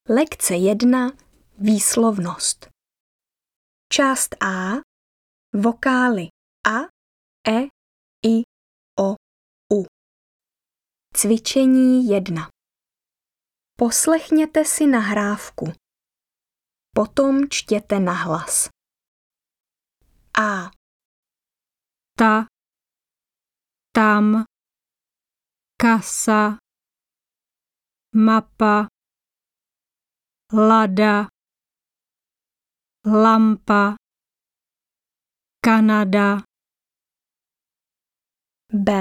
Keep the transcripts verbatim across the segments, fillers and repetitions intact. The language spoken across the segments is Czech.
Lekce jedna. Výslovnost. Část A. Vokály A, E, I, O, U. Cvičení jedna. Poslechněte si nahrávku. Potom čtěte nahlas. A. Ta, tam, kasa, mapa, lada, lampa, Kanada. B.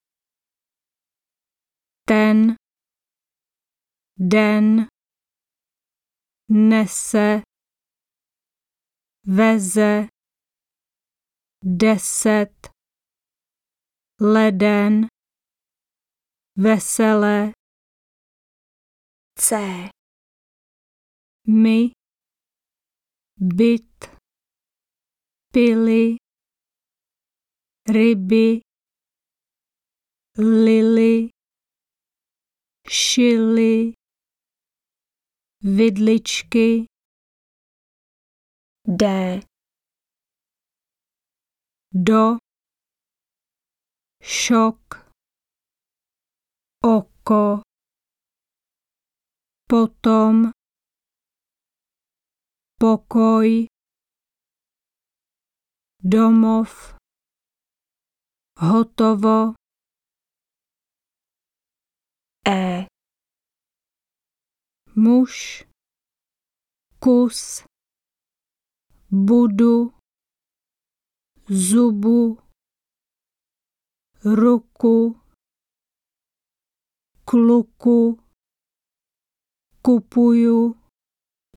Ten, den, nese, veze, deset, leden, veselé. C. My, byt, pili, ryby, lily, šily, vidličky. D. Do, šok, oko, potom, pokoj, domov, hotovo. E. Muž, kus, budu, zubu, ruku, kluku, kupuju.